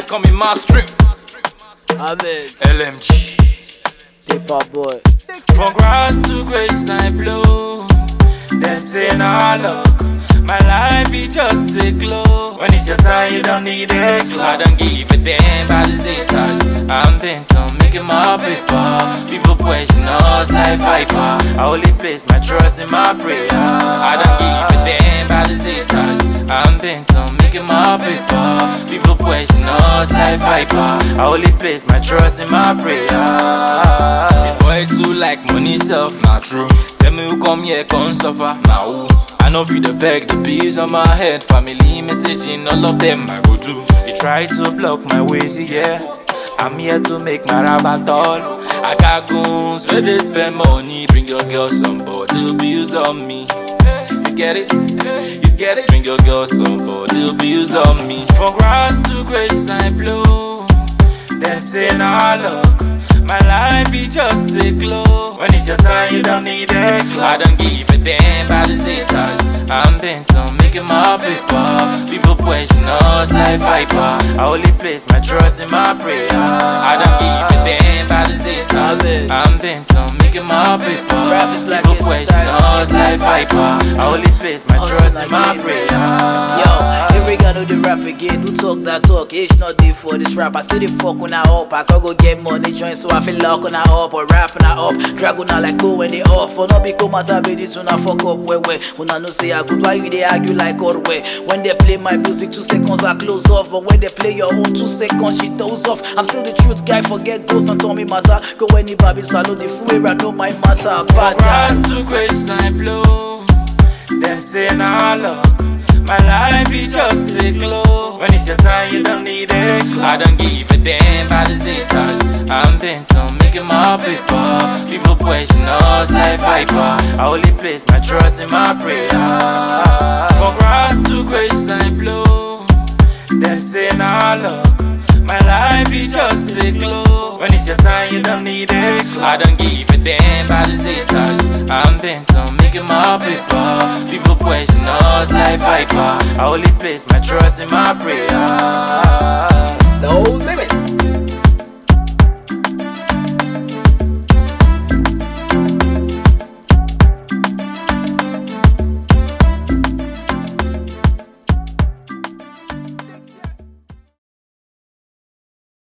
call me Master. Amen. LMG. Paper boy. From grass to grace I blow. Them say nah luck. My life is just a glow. When it's your time, you don't need a glow. I don't give a damn about the haters. I'm bent on making my paper. People question us like viper. I only place my trust in my prayer. I don't give a damn about the haters. I'm bent on making my paper. People question us like viper. I only place my trust in my prayer. This boy too like money self, not true. Tell me who come here, come suffer, now who? I know feel the beg, the peace on my head. Family messaging, all of them I go do. You try to block my ways, yeah. I'm here to make my rabat all. I got goons where they spend money. Bring your girl some bottle bills on me. You get it? You get it? Bring your girl some bottle bills on me. From grass to grace I blow. Them say nah luck. My life is just a glow. When it's your time, you don't need a glow. I don't give a damn about the haters. I'm bent on making my paper. People question us like viper. I only place my trust in my prayer. I don't give a damn about the haters. I'm bent on making my paper. People question us like viper. I only place my trust in my prayer. Yo, here we go to the rap again. Who talk that talk? It's not there for this rap. I still the fuck when I up. I can go get money join, so I feel like when I up or rapping I up. Drag on I like go when they off. For no become matter be this when I fuck up where. When I know say I good, why you they argue like or way? When they play my music 2 seconds I close off. But when they play your own 2 seconds she doze off. I'm still the truth guy, forget ghosts and tell me matter. Go any baby swallow the fool I know my matter. Bad grass to grace I blow. Them say nah luck. My life is just a glow. When it's your time, you don't need a glow. I don't give a damn about the haters. I'm bent on making my paper. People question us like viper. I only place my trust in my prayer. From grass to grace I blow. Them say nah luck. My life is just a glow. When it's your time, you don't need a glow. I don't give a damn about the haters. I'm bent on making my paper. People question us like viper. I only place my trust in my prayer.